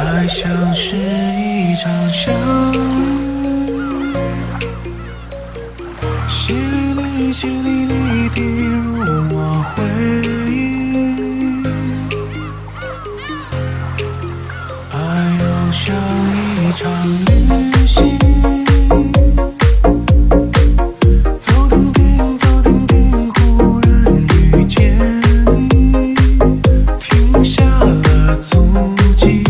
爱像是一场相遇，淅沥沥，淅沥沥滴入我回忆。爱又像一场旅行，走停停，走停停，忽然遇见你，停下了足迹。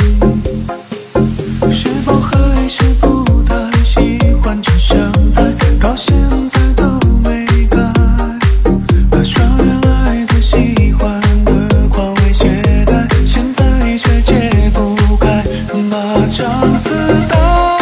是否还是不太喜欢这香菜，到现在都没改。把双原来最喜欢的款味携带，现在却解不开那张磁带。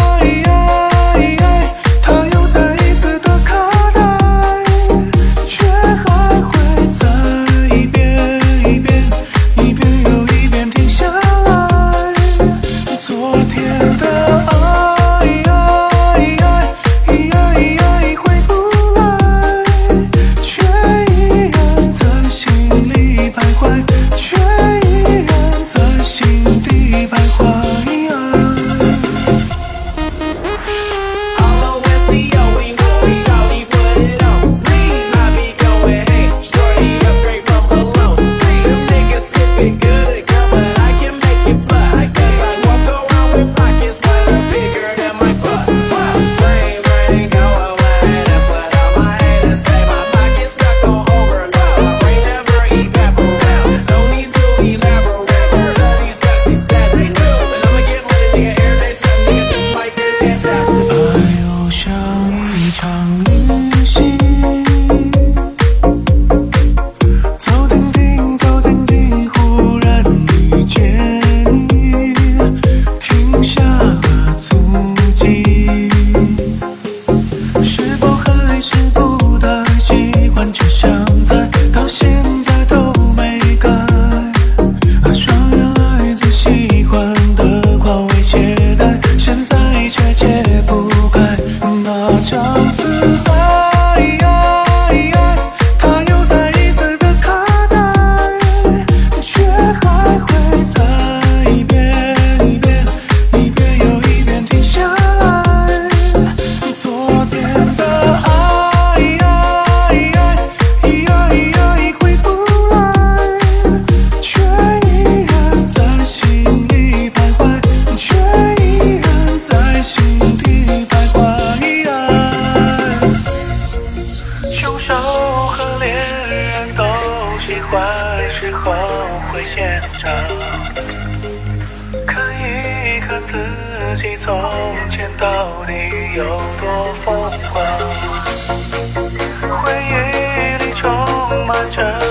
它又再一次的卡带，却还会再一遍一遍，一遍又一遍停下来。昨天的回不来，却依然在心里徘徊，却依然在心底徘徊。喜欢是后悔现场，看一看自己从前到底有多疯狂，回忆里充满着